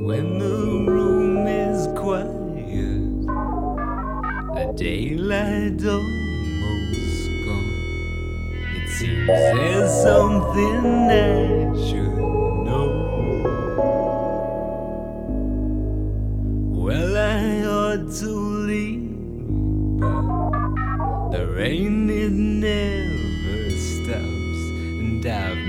When the room is quiet, the daylight almost gone. It seems there's something I should know. Well, I ought to leave, but the rain